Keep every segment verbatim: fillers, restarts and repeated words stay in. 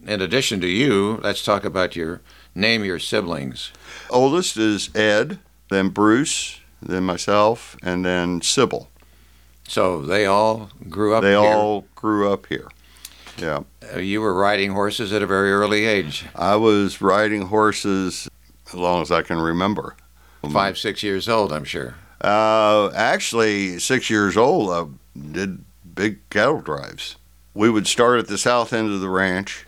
in addition to you, let's talk about your name your siblings. Oldest is Ed, then Bruce, then myself, and then Sybil. So they all grew up they here. They all grew up here. Yeah. Uh, you were riding horses at a very early age. I was riding horses as long as I can remember. Five, six years old, I'm sure. Uh, actually, six years old, I did big cattle drives. We would start at the south end of the ranch,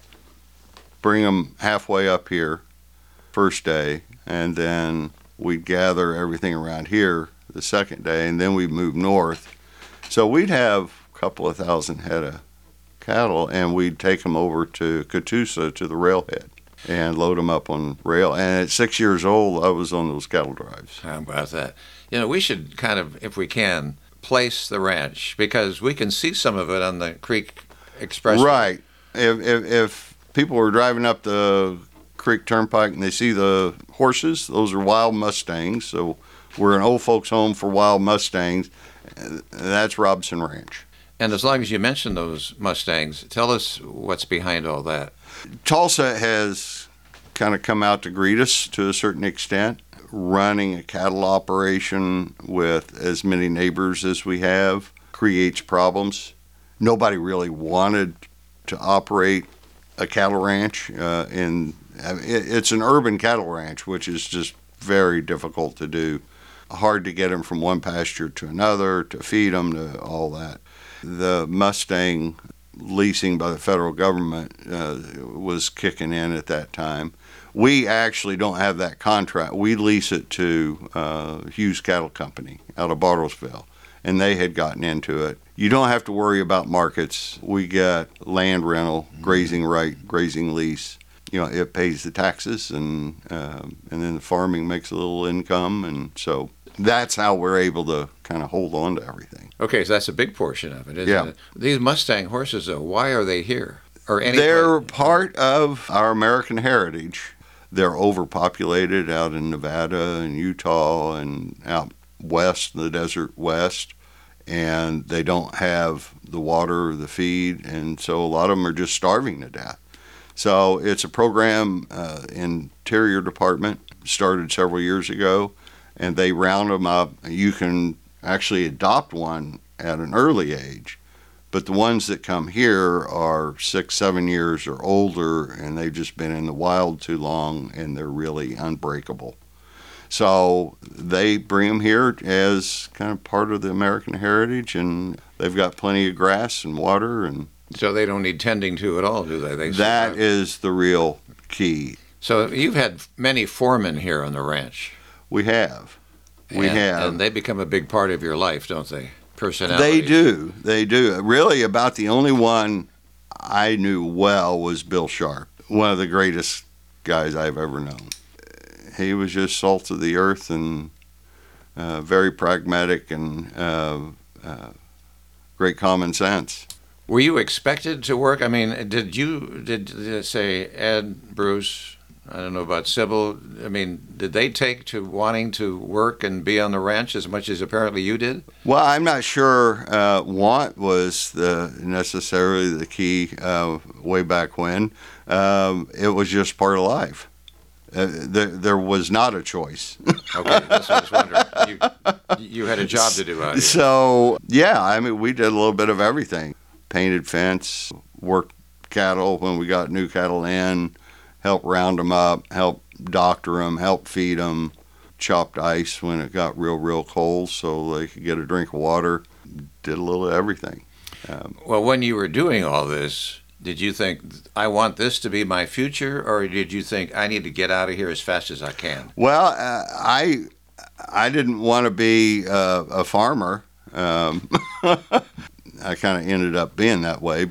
bring them halfway up here first day, and then we'd gather everything around here the second day, and then we'd move north. So we'd have a couple of thousand head of cattle, and we'd take them over to Catoosa to the railhead and load them up on rail. And at six years old, I was on those cattle drives. How about that? You know, we should kind of, if we can, place the ranch, because we can see some of it on the Creek Express. Right. If, if, if people were driving up the Creek Turnpike and they see the horses, those are wild Mustangs. So we're an old folks home for wild Mustangs. That's Robson Ranch. And as long as you mention those Mustangs, tell us what's behind all that. Tulsa has kind of come out to greet us to a certain extent. Running a cattle operation with as many neighbors as we have creates problems. Nobody really wanted to operate a cattle ranch. Uh, in it's an urban cattle ranch, which is just very difficult to do. Hard to get them from one pasture to another, to feed them, to all that. The Mustang leasing by the federal government uh, was kicking in at that time. We actually don't have that contract. We lease it to uh, Hughes Cattle Company out of Bartlesville, and they had gotten into it. You don't have to worry about markets. We get land rental, grazing right, grazing lease. You know, it pays the taxes, and uh, and then the farming makes a little income, and so that's how we're able to kind of hold on to everything. Okay, so that's a big portion of it, isn't yeah. it? These Mustang horses, though, why are they here? Or any They're place? part of our American heritage. They're overpopulated out in Nevada and Utah and out west in the desert west, and they don't have the water or the feed, and so a lot of them are just starving to death. So it's a program, uh, Interior Department started several years ago, and they round them up. You can actually adopt one at an early age, but the ones that come here are six, seven years or older, and they've just been in the wild too long, and they're really unbreakable. So they bring them here as kind of part of the American heritage, and they've got plenty of grass and water. And so they don't need tending to at all, do they? they that survive. is the real key. So you've had many foremen here on the ranch. We have. We and, have. And they become a big part of your life, don't they? Personality. They do. They do. Really, about the only one I knew well was Bill Sharp, one of the greatest guys I've ever known. He was just salt of the earth and uh, very pragmatic and uh, uh, great common sense. Were you expected to work? I mean, did you, did, did say Ed, Bruce, I don't know about Sybil, I mean, did they take to wanting to work and be on the ranch as much as apparently you did? Well, I'm not sure uh, want was the necessarily the key uh, way back when. Um, it was just part of life. Uh, there, there was not a choice. Okay, that's what I was wondering. You, you had a job to do out here. So, yeah, I mean, we did a little bit of everything. Painted fence, worked cattle when we got new cattle in, helped round them up, helped doctor them, helped feed them, chopped ice when it got real, real cold so they could get a drink of water. Did a little of everything. Um, well, when you were doing all this, did you think, I want this to be my future, or did you think, I need to get out of here as fast as I can? Well, uh, I I didn't want to be uh, a farmer. Um, I kind of ended up being that way.